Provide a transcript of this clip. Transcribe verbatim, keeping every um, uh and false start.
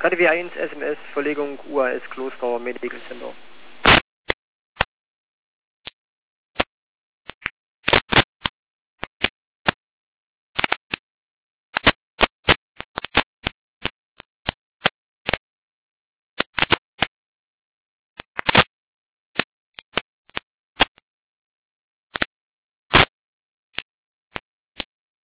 K D W eins S M S, Verlegung U A S Kloster Medical Center.